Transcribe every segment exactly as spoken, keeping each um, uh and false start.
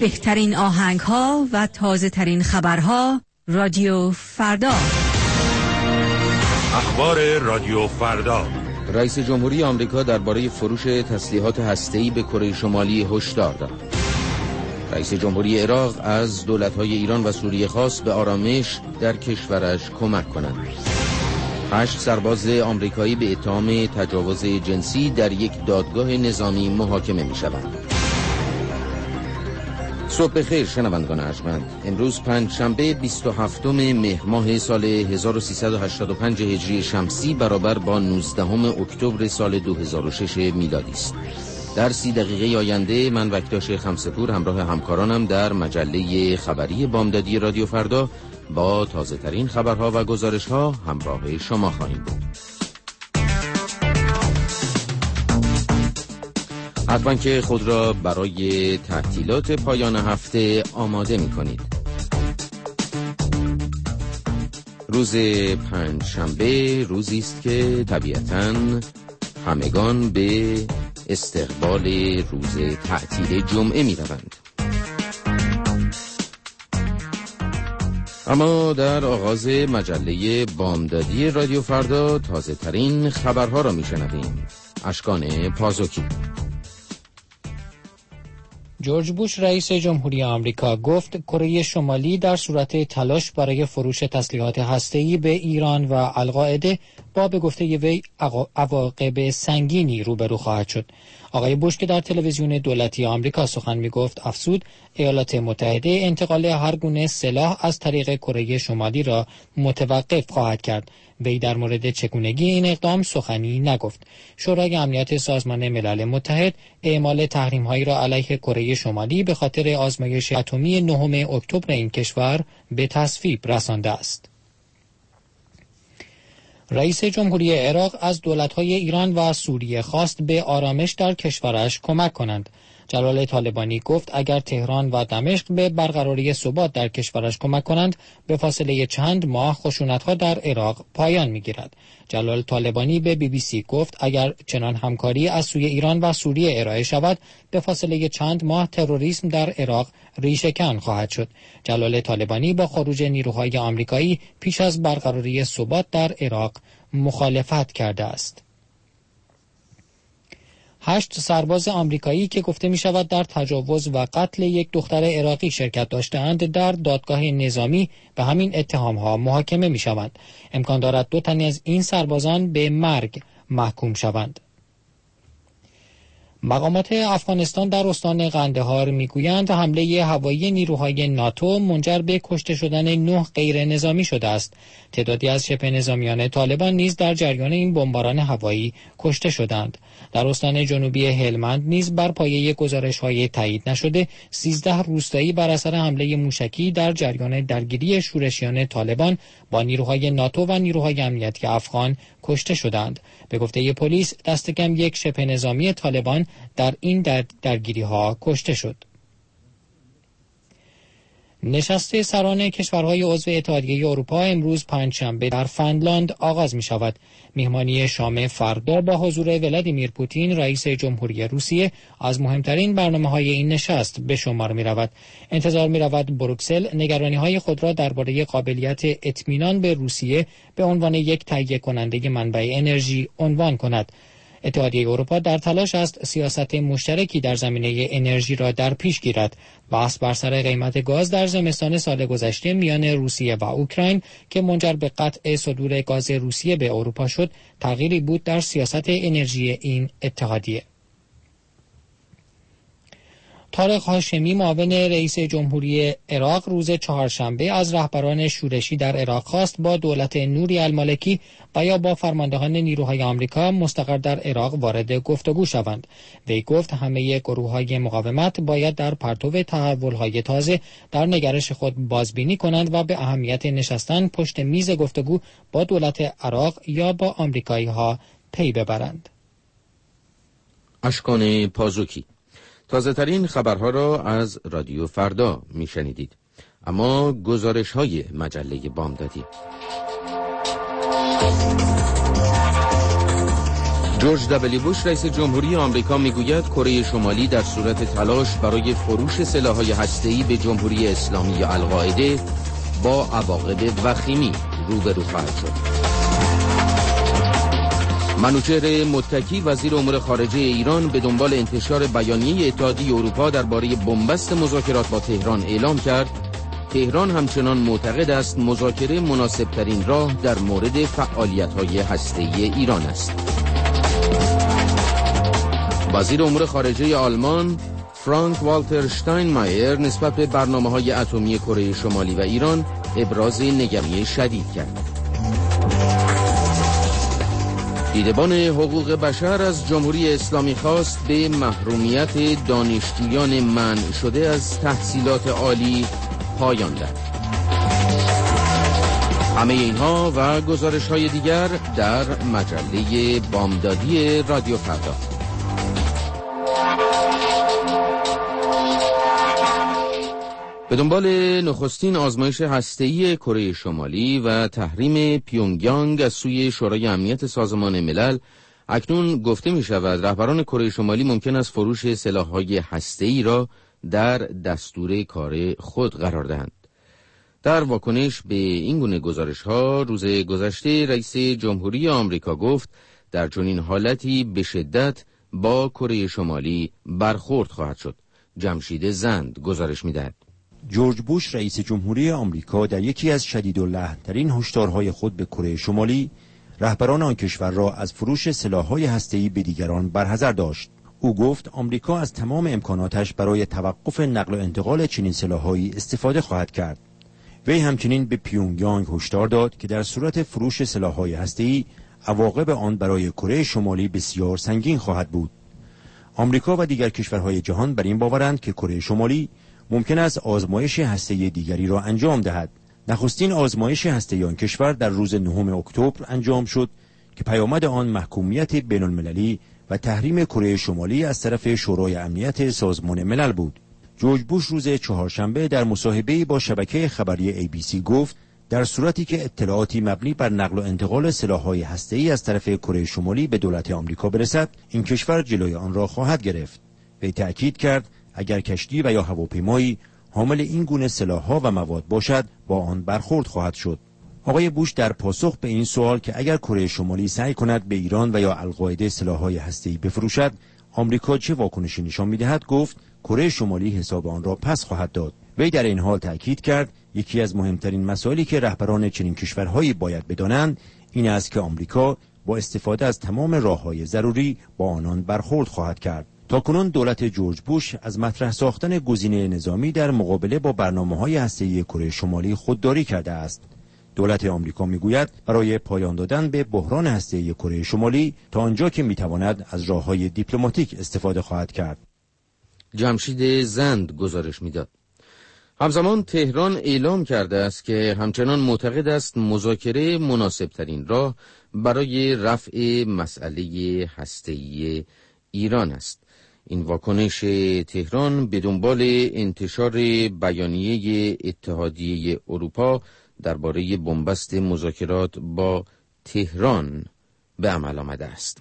بهترین آهنگ ها و تازه ترین خبرها. رادیو فردا. اخبار رادیو فردا. رئیس جمهوری آمریکا درباره فروش تسلیحات هسته‌ای به کره شمالی هشدار داد. رئیس جمهوری عراق از دولت‌های ایران و سوریه خواست به آرامش در کشورش کمک کنند. هشت سرباز آمریکایی به اتهام تجاوز جنسی در یک دادگاه نظامی محاکمه می‌شوند. صبح بخیر شنوندگان ارجمند. امروز پنجشنبه بیست و هفتم مهر ماه سال هزار و سیصد و هشتاد و پنج هجری شمسی برابر با نوزدهم اکتبر سال دو هزار و شش میلادی است. در سی دقیقه آینده من وکتاش خمسپور همراه همکارانم در مجله خبری بامدادی رادیو فردا با تازه ترین خبرها و گزارش‌ها همراه شما خواهیم بود. حتما که خود را برای تعطیلات پایان هفته آماده می کنید. روز پنجشنبه روزی است که طبیعتاً همگان به استقبال روز تعطیل جمعه می روند. اما در آغاز مجله بامدادی رادیو فردا تازه ترین خبرها را می شنویم. اشکان پازوکی. جورج بوش رئیس جمهوری آمریکا گفت کره شمالی در صورت تلاش برای فروش تسلیحات هسته‌ای به ایران و القاعده با به گفته وی عواقب سنگینی روبرو خواهد شد. آقای بوش که در تلویزیون دولتی آمریکا سخن می‌گفت افزود ایالات متحده انتقال هر گونه سلاح از طریق کره شمالی را متوقف خواهد کرد. وی در مورد چگونگی این اقدام سخنی نگفت. شورای امنیت سازمان ملل متحد اعمال تحریم‌هایی را علیه کره شمالی به خاطر آزمایش اتمی نهم اکتبر این کشور به تصویب رسانده است. رئیس جمهوری عراق از دولت‌های ایران و سوریه خواست به آرامش در کشورش کمک کنند. جلال طالبانی گفت اگر تهران و دمشق به برقراری ثبات در کشورش کمک کنند به فاصله چند ماه خشونت‌ها در عراق پایان می‌گیرد. جلال طالبانی به بی بی سی گفت اگر چنان همکاری از سوی ایران و سوریه ارائه شود به فاصله چند ماه تروریسم در عراق ریشه‌کن خواهد شد. جلال طالبانی با خروج نیروهای آمریکایی پیش از برقراری ثبات در عراق مخالفت کرده است. هشت سرباز آمریکایی که گفته می شود در تجاوز و قتل یک دختر عراقی شرکت داشته‌اند در دادگاه نظامی به همین اتهام‌ها محاکمه می شوند. امکان دارد دو تن از این سربازان به مرگ محکوم شوند. مقامات افغانستان در استان قندهار میگویند حمله هوایی نیروهای ناتو منجر به کشته شدن نه غیر نظامی شده است. تعدادی از شبه نظامیان طالبان نیز در جریان این بمباران هوایی کشته شدند. در استان جنوبی هلمند نیز بر پایه گزارش‌های تایید نشده سیزده روستایی بر اثر حمله موشکی در جریان درگیری شورشیان طالبان با نیروهای ناتو و نیروهای امنیتی افغان کشته شدند. به گفته پلیس دست کم یک شبه نظامی طالبان در این در درگیری ها کشته شد. نشست سران کشورهای عضو اتحادیه اروپا امروز پنجشنبه در فنلاند آغاز می شود. میهمانی شام فردا با حضور ولادیمیر پوتین رئیس جمهوری روسیه از مهمترین برنامه‌های این نشست به شمار می رود. انتظار می رود بروکسل نگرانی‌های خود را درباره قابلیت اطمینان به روسیه به عنوان یک تهیه کننده منبع انرژی عنوان کند. اتحادیه اروپا در تلاش است سیاست مشترکی در زمینه انرژی را در پیش گیرد. بحث بر سر قیمت گاز در زمستان سال گذشته میان روسیه و اوکراین که منجر به قطع صدور گاز روسیه به اروپا شد، تغییری بود در سیاست انرژی این اتحادیه. طارق هاشمی معاون رئیس جمهوری عراق روز چهارشنبه از رهبران شورشی در عراق خواست با دولت نوری المالکی و یا با فرماندهان نیروهای آمریکا مستقر در عراق وارد گفتگو شوند. وی گفت همه گروه‌های مقاومت باید در پرتو تحول‌های تازه در نگرش خود بازبینی کنند و به اهمیت نشستن پشت میز گفتگو با دولت عراق یا با آمریکایی‌ها پی ببرند. اشکان پازوکی. تازه ترین خبرها را از رادیو فردا می شنیدید. اما گزارش های مجله بامدادی. جورج دبلیو بوش رئیس جمهوری آمریکا میگوید کره شمالی در صورت تلاش برای فروش سلاح‌های هسته‌ای به جمهوری اسلامی القاعده با عواقب وخیمی روبرو خواهد شد. منوچهر متکی وزیر امور خارجه ایران به دنبال انتشار بیانیه اتحادیه اروپا درباره بنبست مذاکرات با تهران اعلام کرد تهران همچنان معتقد است مذاکره مناسبترین راه در مورد فعالیت‌های هسته‌ای ایران است. وزیر امور خارجه آلمان فرانک والتر شتاینمایر نسبت به برنامه‌های اتمی کره شمالی و ایران ابراز نگرانی شدید کرد. دیدبان حقوق بشر از جمهوری اسلامی خواست به محرومیت دانشجویان منع شده از تحصیلات عالی پایان دهد. همه اینها و گزارش‌های دیگر در مجله بامدادی رادیو فردا. به دنبال نخستین آزمایش هسته‌ای کره شمالی و تحریم پیونگیانگ از سوی شورای امنیت سازمان ملل، اکنون گفته می شود رهبران کره شمالی ممکن است فروش سلاح‌های هسته‌ای را در دستور کار خود قرار دهند. در واکنش به این گونه گزارش‌ها روز گذشته رئیس جمهوری آمریکا گفت در چنین حالتی به شدت با کره شمالی برخورد خواهد شد. جمشید زند گزارش می‌دهد. جورج بوش رئیس جمهوری آمریکا در یکی از شدیداللحن‌ترین هشدارهای خود به کره شمالی رهبران آن کشور را از فروش سلاح‌های هسته‌ای به دیگران برحذر داشت. او گفت آمریکا از تمام امکاناتش برای توقف نقل و انتقال چنین سلاح‌هایی استفاده خواهد کرد. وی همچنین به پیونگیانگ هشدار داد که در صورت فروش سلاح‌های هسته‌ای عواقب آن برای کره شمالی بسیار سنگین خواهد بود. آمریکا و دیگر کشورهای جهان بر این باورند که کره شمالی ممکن است آزمایش هسته‌ای دیگری را انجام دهد. نخستین آزمایش هسته‌ای آن کشور در روز نهم اکتبر انجام شد که پیامد آن محکومیت بین‌المللی و تحریم کره شمالی از طرف شورای امنیت سازمان ملل بود. جورج بوش روز چهارشنبه در مصاحبه‌ای با شبکه خبری ای بی سی گفت در صورتی که اطلاعاتی مبنی بر نقل و انتقال سلاح‌های هسته‌ای از طرف کره شمالی به دولت آمریکا برسد، این کشور جلوی آن را خواهد گرفت. وی تأکید کرد اگر کشتی و یا هواپیمایی حامل این گونه سلاح‌ها و مواد باشد با آن برخورد خواهد شد. آقای بوش در پاسخ به این سوال که اگر کره شمالی سعی کند به ایران و یا القاعده سلاح‌های هسته‌ای بفروشد آمریکا چه واکنشی نشان می‌دهد گفت کره شمالی حساب آن را پس خواهد داد. وی در این حال تأکید کرد یکی از مهمترین مسائلی که رهبران چنین کشورهایی باید بدانند این است که آمریکا با استفاده از تمام راه‌های ضروری با آنان برخورد خواهد کرد. تاکنون دولت جورج بوش از مطرح ساختن گزینه نظامی در مقابله با برنامه‌های هسته‌ای کره شمالی خودداری کرده است. دولت آمریکا میگوید برای پایان دادن به بحران هسته‌ای کره شمالی تا آنجا که میتواند از راه‌های دیپلماتیک استفاده خواهد کرد. جمشید زند گزارش میداد. همزمان تهران اعلام کرده است که همچنان معتقد است مذاکره مناسبترین راه برای رفع مسئله هسته‌ای ایران است. این واکنش تهران به دنبال انتشار بیانیه اتحادیه اروپا درباره بنبست مذاکرات با تهران به عمل آمده است.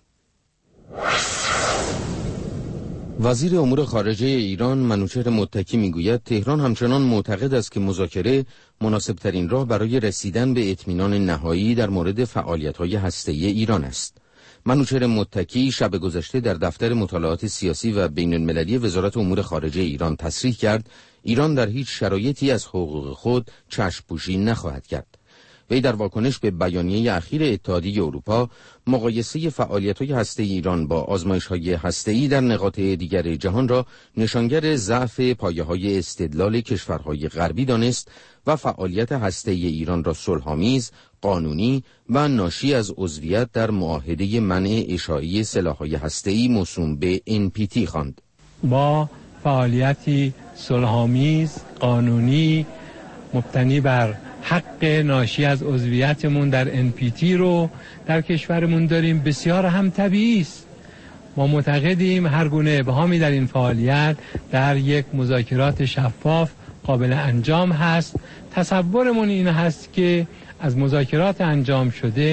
وزیر امور خارجه ایران منوچهر متکی میگوید تهران همچنان معتقد است که مذاکره مناسبترین راه برای رسیدن به اطمینان نهایی در مورد فعالیت‌های هسته‌ای ایران است. منوچهر متکی شب گذشته در دفتر مطالعات سیاسی و بین المللی وزارت امور خارجه ایران تصریح کرد ایران در هیچ شرایطی از حقوق خود چشم پوشی نخواهد کرد. وی در واکنش به بیانیه اخیر اتحادیه اروپا مقایسه فعالیت‌های هسته‌ای ایران با آزمایش‌های هسته‌ای در نقاط دیگر جهان را نشانگر ضعف پایه‌های استدلال کشورهای غربی دانست و فعالیت هسته‌ای ایران را صلح‌آمیز، قانونی و ناشی از عضویت در معاهده منع اشاعه سلاح‌های هسته‌ای موسوم به ان پی تی خواند. ما فعالیتی صلح‌آمیز، قانونی، مبتنی بر حق ناشی از عضویتمون در ان پی تی رو در کشورمون داریم. بسیار هم طبیعی است. ما معتقدیم هر گونه ابهامی در این فعالیت در یک مذاکرات شفاف قابل انجام هست. تصورمون این هست که از مذاکرات انجام شده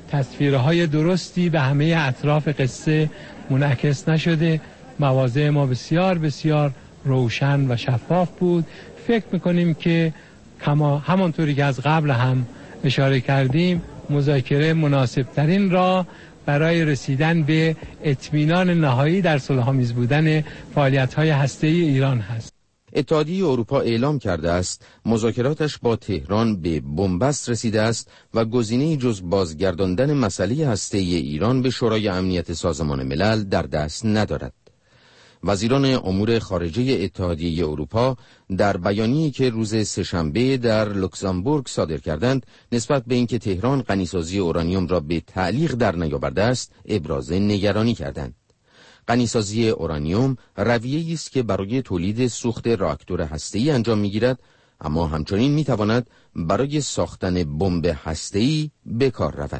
تصویرهای درستی به همه اطراف قصه منعکس نشده. مواضع ما بسیار بسیار روشن و شفاف بود. فکر میکنیم که همانطوری که از قبل هم اشاره کردیم مذاکره مناسبترین راه برای رسیدن به اطمینان نهایی در صلح‌آمیز بودن فعالیت‌های هسته‌ای ایران هست. اتحادیه اروپا اعلام کرده است مذاکراتش با تهران به بنبست رسیده است و گزینه‌ای جز بازگرداندن مسئله هسته‌ای ایران به شورای امنیت سازمان ملل در دست ندارد. وزیران امور خارجه اتحادیه اروپا در بیانیه‌ای که روز سه‌شنبه در لوکزامبورگ صادر کردند نسبت به اینکه تهران غنیسازی اورانیوم را به تعلیق در نیاورده است ابراز نگرانی کردند. غنیسازی اورانیوم رویه‌ای است که برای تولید سوخت راکتور هسته‌ای انجام می‌گیرد، اما همچنین می‌تواند برای ساختن بمب هسته‌ای به کار رود.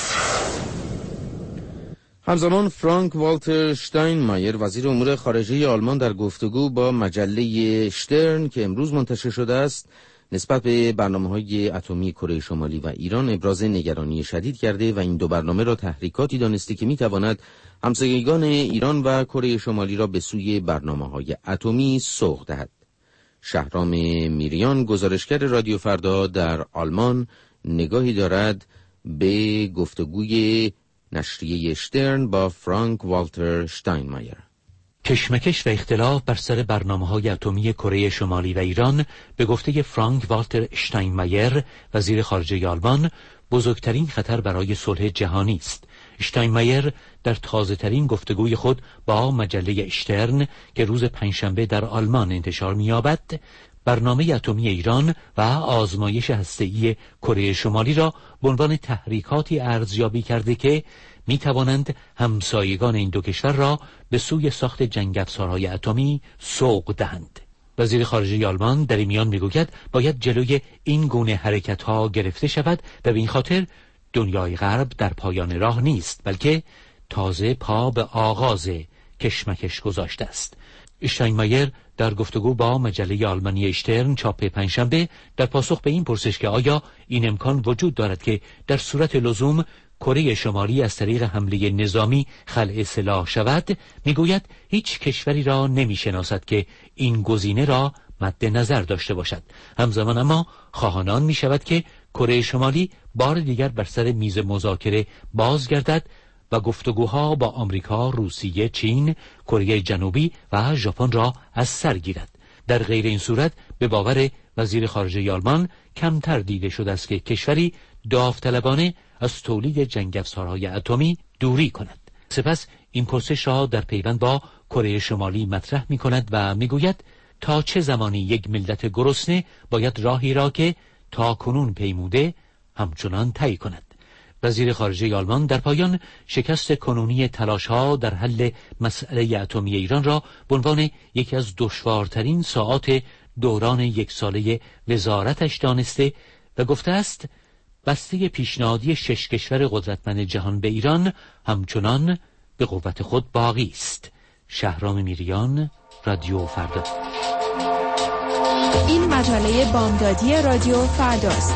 همزمان فرانک والتر شتاینمایر وزیر امور خارجه آلمان در گفتگو با مجله شترن که امروز منتشر شده است نسبت به برنامه‌های اتمی کره شمالی و ایران ابراز نگرانی شدید کرده و این دو برنامه را تحریکاتی دانسته که می‌تواند همسایگان ایران و کره شمالی را به سوی برنامه‌های اتمی سوق دهد. شهرام میریان گزارشگر رادیو فردا در آلمان نگاهی دارد به گفتگوی نشریه شترن با فرانک والتر شتاینمایر. کشمکش و اختلاف بر سر برنامه‌های اتمی کره شمالی و ایران به گفته فرانک والتر شتاینمایر وزیر خارجه آلمان بزرگترین خطر برای صلح جهانی است. شتاینمایر در تازه‌ترین گفتگوی خود با مجله شترن که روز پنجشنبه در آلمان انتشار می‌یابد برنامه اتمی ایران و آزمایش هسته‌ای کره شمالی را به عنوان تحریکاتی ارزیابی کرده که می توانند همسایگان این دو کشور را به سوی ساخت جنگ‌افزارهای اتمی سوق دهند. وزیر خارجه آلمان در این میان میگوید باید جلوی این گونه حرکت‌ها گرفته شود و به این خاطر دنیای غرب در پایان راه نیست بلکه تازه پا به آغاز کشمکش گذاشته است. شتاینمایر در گفتگو با مجله آلمانی شترن چاپ پنجشنبه در پاسخ به این پرسش که آیا این امکان وجود دارد که در صورت لزوم کره شمالی از طریق حمله نظامی خلع سلاح شود میگوید هیچ کشوری را نمیشناسد که این گزینه را مد نظر داشته باشد. همزمان اما خواهان می شود که کره شمالی بار دیگر بر سر میز مذاکره بازگردد و گفتگوها با آمریکا، روسیه، چین، کره جنوبی و ژاپن را از سر گیرد. در غیر این صورت به باور وزیر خارجه آلمان کمتر دیده شده است که کشوری داوطلبانه از تولید جنگ‌افزارهای اتمی دوری کند. سپس این پرسش را در پیوند با کره شمالی مطرح می کند و می گوید تا چه زمانی یک ملت گرسنه باید راهی را که تا کنون پیموده همچنان طی کند. وزیر خارجه آلمان در پایان شکست کنونی تلاش‌ها در حل مسئله اتمی ایران را به عنوان یکی از دشوارترین ساعات دوران یک ساله وزارتش دانسته و گفته است بسته پیشنهادی شش کشور قدرتمند جهان به ایران همچنان به قوت خود باقی است. شهرام میریان، رادیو فردا. این مجله بامدادی رادیو فرداست.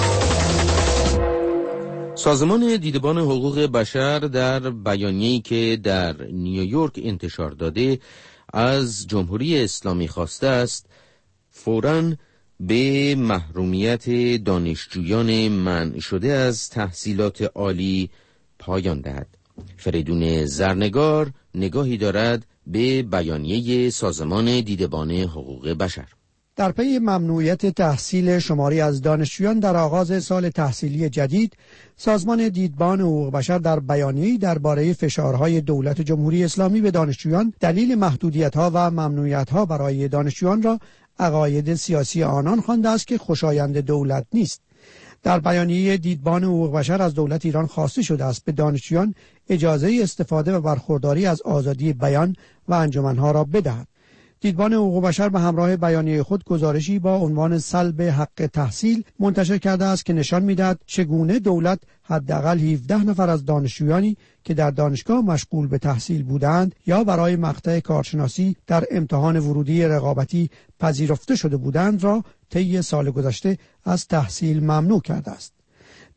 سازمان دیدبان حقوق بشر در بیانیه‌ای که در نیویورک انتشار داده از جمهوری اسلامی خواسته است فوراً به محرومیت دانشجویان منع شده از تحصیلات عالی پایان دهد. فریدون زرنگار نگاهی دارد به بیانیه سازمان دیدبان حقوق بشر. در پی ممنوعیت تحصیل شماری از دانشجویان در آغاز سال تحصیلی جدید، سازمان دیدبان حقوق بشر در بیانیه‌ای درباره فشارهای دولت جمهوری اسلامی به دانشجویان دلیل محدودیت‌ها و ممنوعیت‌ها برای دانشجویان را عقاید سیاسی آنان خوانده است که خوشایند دولت نیست. در بیانیه دیدبان حقوق بشر از دولت ایران خواسته شده است به دانشجویان اجازه استفاده و برخورداری از آزادی بیان و انجمنها را بدهد. دیدبان حقوق بشر به همراه بیانیه خود گزارشی با عنوان سلب حق تحصیل منتشر کرده است که نشان می‌دهد چگونه دولت حداقل هفده نفر از دانشجویانی که در دانشگاه مشغول به تحصیل بودند یا برای مقطع کارشناسی در امتحان ورودی رقابتی پذیرفته شده بودند را طی سال گذشته از تحصیل ممنوع کرده است.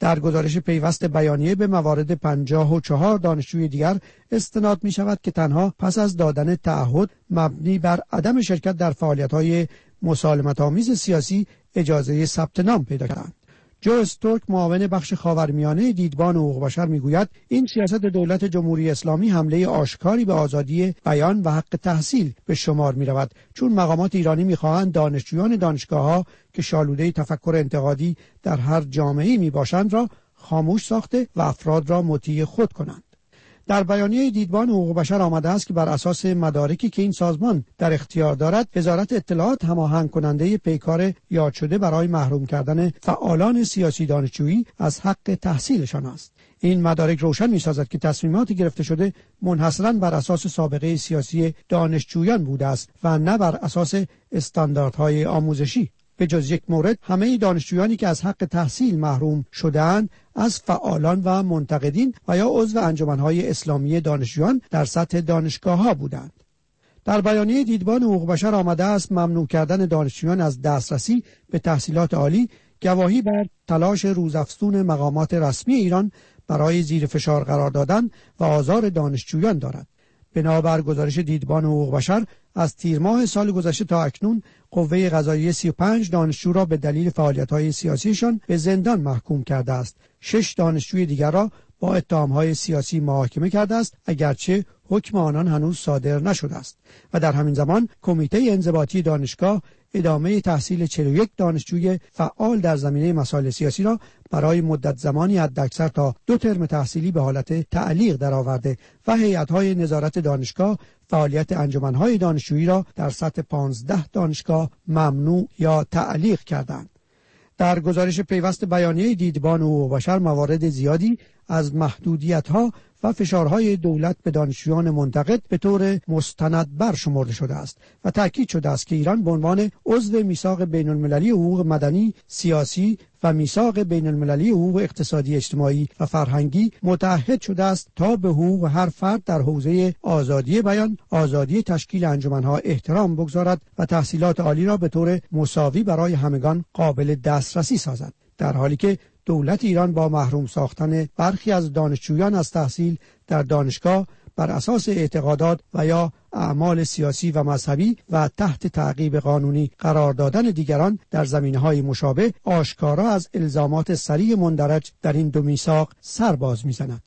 در گزارش پیوست بیانیه به موارد پنجاه و چهار دانشجوی دیگر استناد می شود که تنها پس از دادن تعهد مبنی بر عدم شرکت در فعالیت‌های مسالمت‌آمیز سیاسی اجازه ثبت نام پیدا کردند. جو استورک، معاون بخش خاورمیانه دیدبان حقوق بشر، میگوید این سیاست دولت جمهوری اسلامی حمله آشکاری به آزادی بیان و حق تحصیل به شمار می رود، چون مقامات ایرانی میخواهند دانشجویان دانشگاه‌ها که شالوده تفکر انتقادی در هر جامعه‌ای می باشند را خاموش ساخته و افراد را مطیع خود کنند. در بیانیه دیدبان حقوق بشر آمده است که بر اساس مدارکی که این سازمان در اختیار دارد، وزارت اطلاعات هماهنگ کننده پیکار یاد شده برای محروم کردن فعالان سیاسی دانشجویی از حق تحصیلشان است. این مدارک روشن می‌سازد که تصمیمات گرفته شده منحصراً بر اساس سابقه سیاسی دانشجویان بوده است و نه بر اساس استانداردهای آموزشی. به جز یک مورد، همه دانشجویانی که از حق تحصیل محروم شده‌اند از فعالان و منتقدین و یا عضو انجمن‌های اسلامی دانشجویان در سطح دانشگاه‌ها بودند. در بیانیه دیدبان حقوق بشر آمده است ممنوع کردن دانشجویان از دسترسی به تحصیلات عالی گواهی بر تلاش روزافزون مقامات رسمی ایران برای زیر فشار قرار دادن و آزار دانشجویان دارد. بنابر گزارش دیدبان حقوق بشر، از تیر ماه سال گذشته تا اکنون قوه قضاییه سی و پنج دانشجو را به دلیل فعالیت‌های سیاسیشان به زندان محکوم کرده است. شش دانشجوی دیگر را با اتهام‌های سیاسی محاکمه کرده است، اگرچه حکم آنان هنوز صادر نشده است. و در همین زمان کمیته انضباطی دانشگاه ادامه تحصیل چهل و یک دانشجوی فعال در زمینه مسائل سیاسی را برای مدت زمانی حداکثر تا دو ترم تحصیلی به حالت تعلیق درآورده و هیئت‌های نظارت دانشگاه فعالیت انجمن‌های دانشجویی را در سطح پانزده دانشگاه ممنوع یا تعلیق کردند. در گزارش پیوست بیانیه دیدبان حقوق بشر موارد زیادی از محدودیت‌ها و فشارهای دولت به دانشجویان منتقد به طور مستند برشمرده شده است و تأکید شده است که ایران به عنوان عضو میثاق بین‌المللی حقوق مدنی، سیاسی و میثاق بین‌المللی حقوق اقتصادی، اجتماعی و فرهنگی متعهد شده است تا به حقوق هر فرد در حوزه آزادی بیان، آزادی تشکیل انجمن‌ها احترام بگذارد و تحصیلات عالی را به طور مساوی برای همگان قابل دسترسی سازد. در حالی که دولت ایران با محروم ساختن برخی از دانشجویان از تحصیل در دانشگاه بر اساس اعتقادات و یا اعمال سیاسی و مذهبی و تحت تعقیب قانونی قرار دادن دیگران در زمینه‌های مشابه آشکارا از الزامات صریح مندرج در این دو میثاق سرباز می‌زند.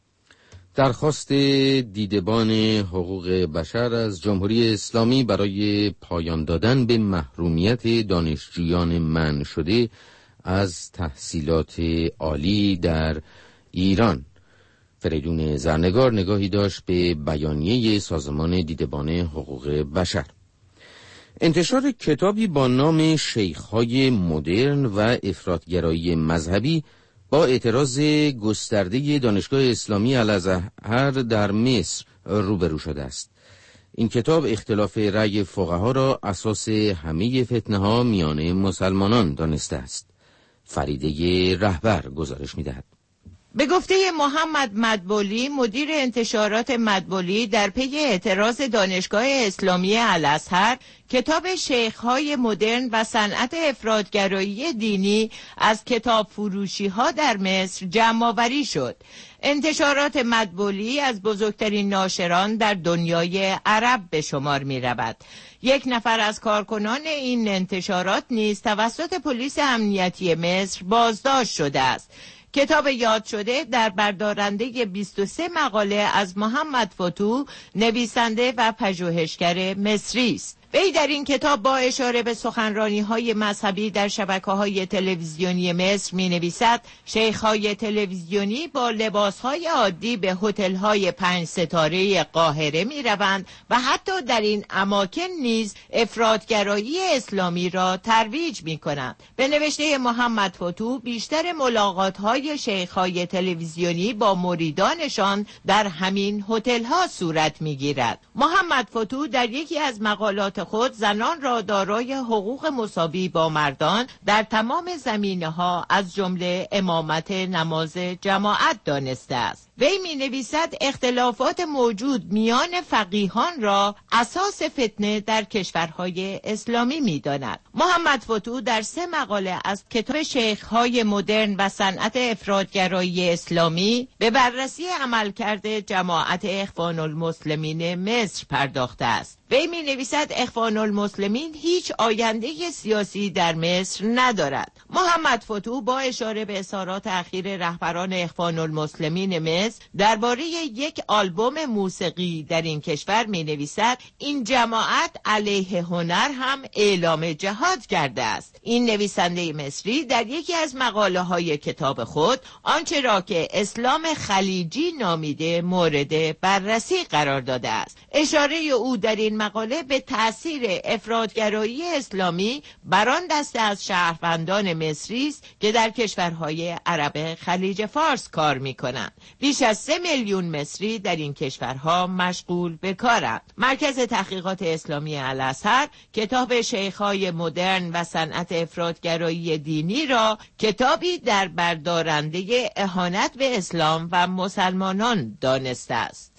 درخواست دیدبان حقوق بشر از جمهوری اسلامی برای پایان دادن به محرومیت دانشجویان منع شده از تحصیلات عالی در ایران. فریدون زرنگار نگاهی داشت به بیانیه سازمان دیدبان حقوق بشر. انتشار کتابی با نام شیخ‌های مدرن و افراطگرایی مذهبی با اعتراض گسترده دانشگاه اسلامی الازهر در مصر روبرو شده است. این کتاب اختلاف رأی فقها را اساس همه فتنه‌ها میان مسلمانان دانسته است. فریده رهبر گزارش می‌دهد. به گفته محمد مدبولی، مدیر انتشارات مدبولی، در پی اعتراض دانشگاه اسلامی الازهر، کتاب شیخ‌های مدرن و صنعت افراطگرایی دینی از کتاب فروشی ها در مصر جمع‌آوری شد. انتشارات مدبولی از بزرگترین ناشران در دنیای عرب به شمار می رود. یک نفر از کارکنان این انتشارات نیز توسط پلیس امنیتی مصر بازداشت شده است. کتاب یاد شده در بردارنده بیست و سه مقاله از محمد فتوح، نویسنده و پژوهشگر مصری است. وی در این کتاب با اشاره به سخنرانی‌های مذهبی در شبکه‌های تلویزیونی مصر می‌نویسد شیخ‌های تلویزیونی با لباس‌های عادی به هتل‌های پنج ستاره قاهره می‌روند و حتی در این اماکن نیز افراطگرایی اسلامی را ترویج می‌کنند. به نوشته محمد فتوح، بیشتر ملاقات‌های شیخ‌های تلویزیونی با مریدانشان در همین هتل‌ها صورت می‌گیرد. محمد فتوح در یکی از مقالات اطلاعات خود زنان را دارای حقوق مساوی با مردان در تمام زمینه‌ها از جمله امامت نماز جماعت دانسته است. وی می نویسد اختلافات موجود میان فقیهان را اساس فتنه در کشورهای اسلامی می داند. محمد فتوح در سه مقاله از کتاب شیخ‌های مدرن و صنعت افراطگرایی اسلامی به بررسی عملکرد جماعت اخوان المسلمین مصر پرداخته است. وی می نویسد اخوان المسلمین هیچ آینده سیاسی در مصر ندارد. محمد فتوح با اشاره به اظهارات اخیر رهبران اخوان المسلمین مصر درباره یک آلبوم موسیقی در این کشور می نویسد این جماعت علیه هنر هم اعلام جهاد کرده است. این نویسنده مصری در یکی از مقاله های کتاب خود آنچه را که اسلام خلیجی نامیده مورد بررسی قرار داده است. اشاره او در این مقاله به تأثیر افراطگرایی اسلامی بر آن دسته از شهروندان مصری است که در کشورهای عرب خلیج فارس کار می‌کنند. بیش از سه میلیون مصری در این کشورها مشغول به کارند. مرکز تحقیقات اسلامی الازهر کتاب شیخ‌های مدرن و صنعت افراطگرایی دینی را کتابی در بردارنده اهانت به اسلام و مسلمانان دانسته است.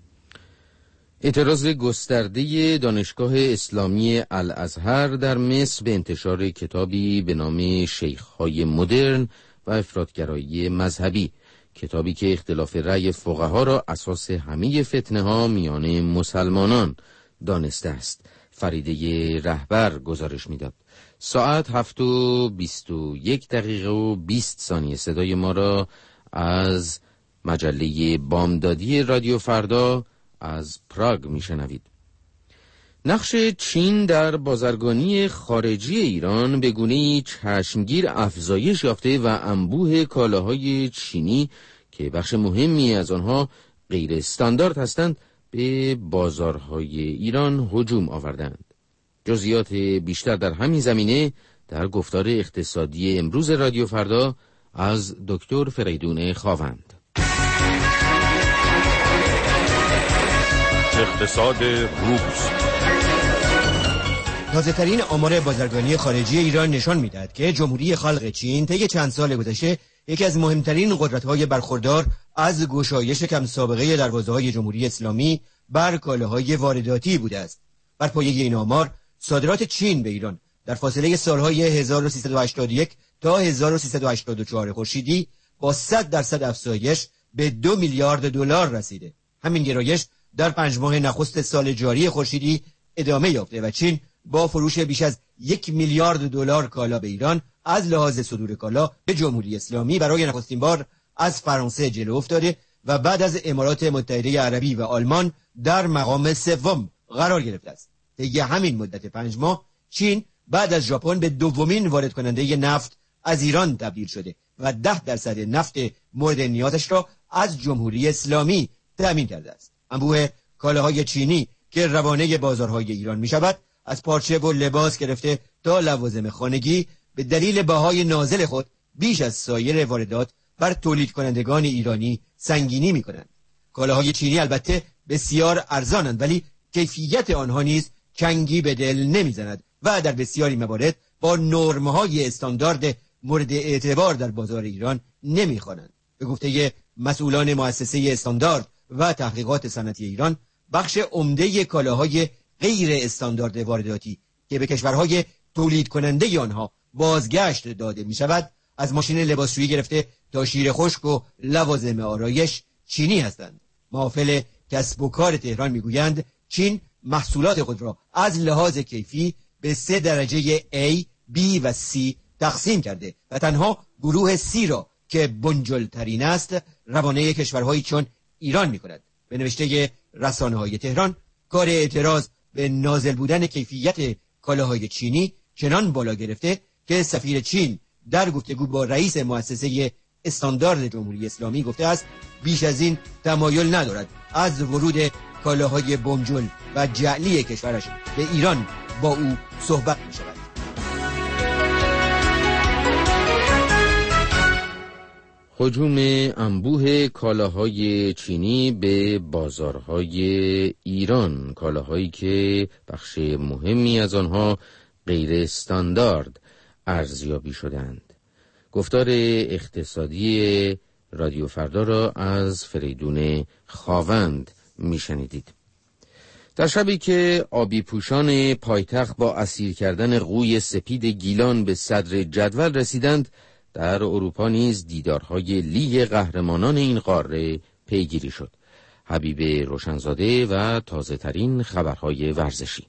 اعتراض گسترده دانشگاه اسلامی الازهر در مصر به انتشار کتابی به نام شیخ‌های مدرن و افراطگرایی مذهبی، کتابی که اختلاف رأی فقها را اساس همه فتنه ها میان مسلمانان دانسته است. فریده رهبر گزارش میداد. ساعت هفت و بیست و یک دقیقه و بیست ثانیه صدای ما را از مجله بامدادی رادیو فردا از پراگ میشنوید. نقش چین در بازرگانی خارجی ایران به گونه‌ای چشمگیر افزایش یافته و انبوه کالاهای چینی که بخش مهمی از آنها غیر استاندارد هستند به بازارهای ایران هجوم آوردند. جزئیات بیشتر در همین زمینه در گفتار اقتصادی امروز رادیو فردا از دکتر فریدون خاوند. اقتصاد روز. تازه‌ترین آمار بازرگانی خارجی ایران نشان می‌دهد که جمهوری خلق چین طی چند سال گذشته یکی از مهمترین قدرت‌های برخوردار از گشایش کم سابقه دروازه‌های جمهوری اسلامی بر کالاهای وارداتی بوده است. بر پایه این آمار صادرات چین به ایران در فاصله سالهای هزار و سیصد و هشتاد و یک تا هزار و سیصد و هشتاد و چهار خورشیدی با صد درصد افزایش به دو میلیارد دلار رسیده. همین گرایش در پنج ماه نخست سال جاری خورشیدی ادامه یافته و چین با فروش بیش از یک میلیارد دلار کالا به ایران از لحاظ صدور کالا به جمهوری اسلامی برای نخستین بار از فرانسه جلو افتاده و بعد از امارات متحده عربی و آلمان در مقام سوم قرار گرفته است. طی همین مدت پنج ماه چین بعد از ژاپن به دومین وارد کننده نفت از ایران تبدیل شده و ده درصد نفت مورد نیازش را از جمهوری اسلامی تامین کرده است. انبوه کالاهای چینی که روانه بازارهای ایران می شود از پارچه و لباس گرفته تا لوازم خانگی به دلیل بهای نازل خود بیش از سایر واردات بر تولید کنندگان ایرانی سنگینی می کنند. کالاهای چینی البته بسیار ارزانند ولی کیفیت آنها نیز چنگی به دل نمی زند و در بسیاری موارد با نرم‌های استاندارد مورد اعتبار در بازار ایران نمی خوانند. به گفته مسئولان مؤسسه استاندارد و تحقیقات صنعتی ایران بخش عمده کالاهای غیر استاندارد وارداتی که به کشورهای تولید کننده آنها بازگشت داده می شود از ماشین لباسشویی گرفته تا شیر خشک و لوازم آرایش چینی هستند. محافل کسب و کار تهران می گویند چین محصولات خود را از لحاظ کیفی به سه درجه A، B و C تقسیم کرده و تنها گروه C را که بنجل ترین است روانه کشورهایی چون ایران می کند. به نوشته رسانه های تهران کار اعتراض به نازل بودن کیفیت کالاهای چینی چنان بالا گرفته که سفیر چین در گفتگو با رئیس مؤسسه استاندارد جمهوری اسلامی گفته است بیش از این تمایل ندارد از ورود کالاهای بنجل و جعلی کشورش به ایران با او صحبت می شود. هجوم انبوه کالاهای چینی به بازارهای ایران، کالاهایی که بخش مهمی از آنها غیر استاندارد ارزیابی شدند. گفتار اقتصادی رادیو فردا را از فریدون خاوند میشنیدید. در شبی که آبی پوشان پایتخت با اسیر کردن قوی سپید گیلان به صدر جدول رسیدند، در اروپا نیز دیدارهای لیگ قهرمانان این قاره پیگیری شد. حبیب روشنزاده و تازه ترین خبرهای ورزشی.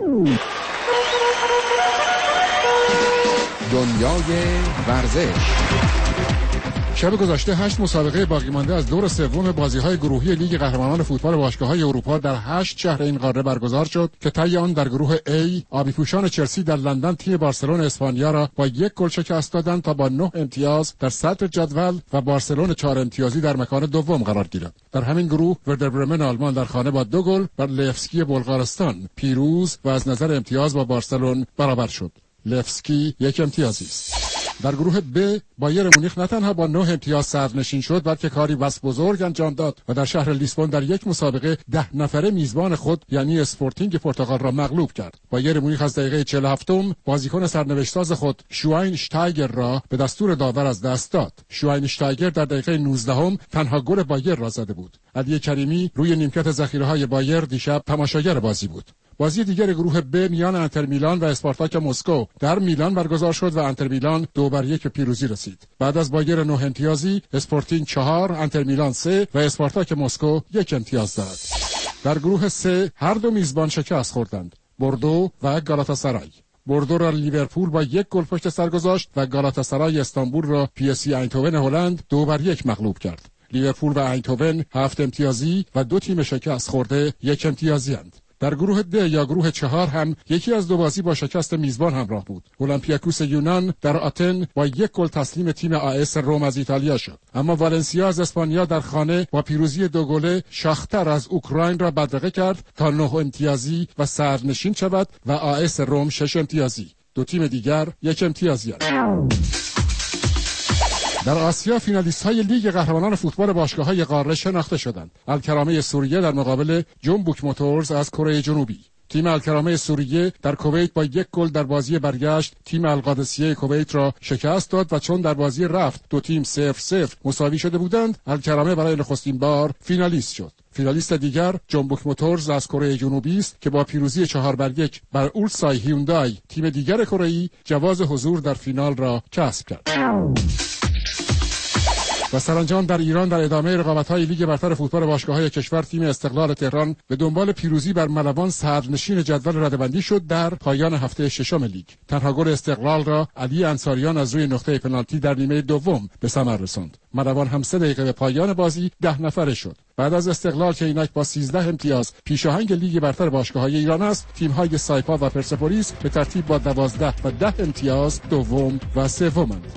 دنیای ورزش. شب گذشته هشت مسابقه باقی مانده از دور سوم بازی‌های گروهی لیگ قهرمانان فوتبال باشگاه‌های اروپا در هشت شهر این قاره برگزار شد که طی آن در گروه A آبیپوشان چلسی در لندن تیم بارسلون اسپانیا را با یک گل شکست دادند تا با نه امتیاز در صدر جدول و بارسلون چهار امتیازی در مکان دوم قرار گیرد. در همین گروه وردر برمن آلمان در خانه با دو گل بر لفسکی بلغارستان پیروز و از نظر امتیاز با بارسلون برابر شد. لفسکی یک امتیازی است. در گروه ب بایر مونیخ نه تنها با نه امتیاز صدرنشین شد، بلکه کاری بس بزرگ انجام داد و در شهر لیسبون در یک مسابقه ده نفره میزبان خود یعنی اسپورتینگ پرتغال را مغلوب کرد. بایر مونیخ از دقیقه چهل و هفتم بازیکن سرنوشت‌ساز خود شواینشتایگر را به دستور داور از دست داد. شواینشتایگر در دقیقه نوزدهم تنها گل بایر را زده بود. علی کریمی روی نیمکت ذخیره‌های بایر دیشب تماشاگر بازی بود. بازی دیگر گروه ب میان انتر میلان و اسپارتاک مسکو در میلان برگزار شد و انتر میلان دو بر یک به پیروزی رسید. بعد از بایر نه امتیازی، اسپورتینگ چهار، انتر میلان سه و اسپارتاک مسکو یک امتیاز دارد. در گروه سه هر دو میزبان شکست خوردند، بوردو و گالاتاسرای. بوردو را لیورپول با یک گل پشت سر گذاشت و گالاتاسرای استانبول را پی اس جی اینتوون هلند دو بر یک مغلوب کرد. لیورپول و اینتوون هفت امتیازی و دو تیم شکست خورده یک امتیازی اند. در گروه د یا گروه چهار هم یکی از دو بازی با شکست میزبان همراه بود. اولمپیاکوس یونان در آتن با یک گل تسلیم تیم آیس روم از ایتالیا شد. اما والنسیا از اسپانیا در خانه با پیروزی دو گله شاختر از اوکراین را بدرقه کرد تا نه امتیازی و صدرنشین شود و آیس روم شش امتیازی. دو تیم دیگر یک امتیازی هستند. در آسیا فینالیست‌های لیگ قهرمانان فوتبال باشگاه‌های قاره شناخته شدند. الکرامه سوریه در مقابل جنبوک موتورز از کره جنوبی. تیم الکرامه سوریه در کویت با یک گل در بازی برگشت تیم القادسیه کویت را شکست داد و چون در بازی رفت دو تیم صفر صفر مساوی شده بودند، الکرامه برای نخستین بار فینالیست شد. فینالیست دیگر جنبوک موتورز از کره جنوبی است که با پیروزی چهار بر یک بر اولسای هیوندای تیم دیگر کره‌ای جواز حضور در فینال را کسب کرد. و سرانجام در ایران در ادامه رقابت‌های لیگ برتر فوتبال باشگاه‌های کشور تیم استقلال تهران به دنبال پیروزی بر ملوان صدرنشین جدول رده‌بندی شد. در پایان هفته ششم لیگ تنها گل استقلال را علی انصاریان از روی نقطه پنالتی در نیمه دوم به ثمر رساند. ملوان هم سه دقیقه به پایان بازی ده نفره شد. بعد از استقلال که اینک با سیزده امتیاز پیشاهنگ لیگ برتر باشگاه‌های ایران است، تیم‌های سایپا و پرسپولیس به ترتیب با دوازده و ده امتیاز دوم و سومند.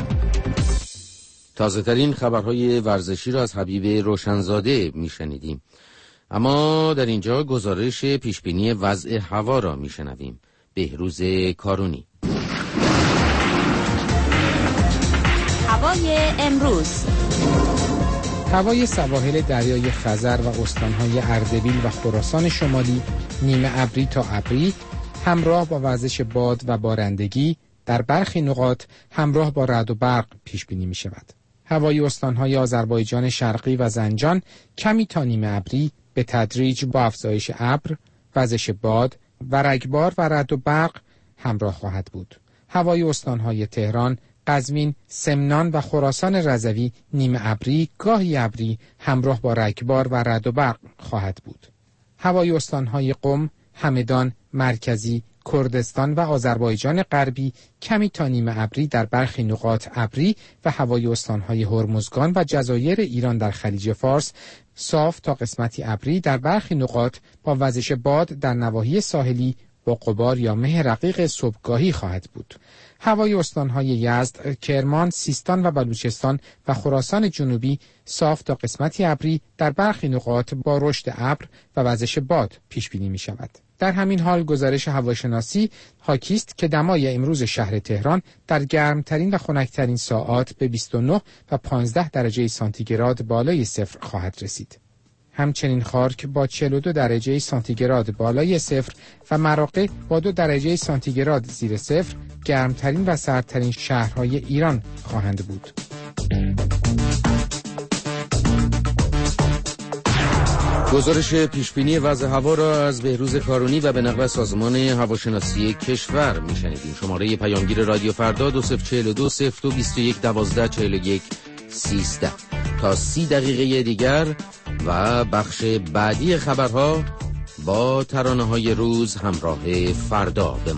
تازه ترین خبرهای ورزشی را از حبیب روشنزاده میشنیدیم. اما در اینجا گزارش پیشبینی وضع هوا را میشنویم. بهروز کارونی. هوای امروز. هوای سواحل دریای خزر و استانهای اردبیل و خراسان شمالی نیمه ابری تا ابری همراه با وزش باد و بارندگی، در برخی نقاط همراه با رعد و برق پیش بینی می شود. هوای استانهای آذربایجان شرقی و زنجان کمی تا نیمه ابری به تدریج با افزایش ابر، وزش باد و رگبار و رعد و برق همراه خواهد بود. هوای استانهای تهران، قزوین، سمنان و خراسان رضوی نیمه ابری گاهی ابری همراه با رگبار و رعد و برق خواهد بود. هوای استانهای قم، همدان، مرکزی، کردستان و آذربایجان غربی کمی تا نیمه ابری در برخی نقاط ابری و هوای استانهای هرمزگان و جزایر ایران در خلیج فارس صاف تا قسمتی ابری در برخی نقاط با وزش باد در نواحی ساحلی با غبار یا مه رقیق صبحگاهی خواهد بود. هوای استانهای یزد، کرمان، سیستان و بلوچستان و خراسان جنوبی صاف تا قسمتی ابری در برخی نقاط با رشد ابر و وزش باد پیش بینی می شود. در همین حال گزارش هواشناسی حاکی است که دمای امروز شهر تهران در گرمترین و خنکترین ساعات به بیست و نه و پانزده درجه سانتیگراد بالای صفر خواهد رسید. همچنین خارک با چهل و دو درجه سانتیگراد بالای صفر و مراغه با دو درجه سانتیگراد زیر صفر گرمترین و سردترین شهرهای ایران خواهند بود. گزارش پیشبینی وضع هوا را از بهروز کارونی و به نقل سازمان هواشناسی کشور میشنیدیم. شماره پیامگیر رادیو فردا دو صفر چهل و دو صفر دو بیست و یک دوازده چهل و یک سیزده. تا سی دقیقه دیگر و بخش بعدی خبرها با ترانه‌های روز همراه فردا.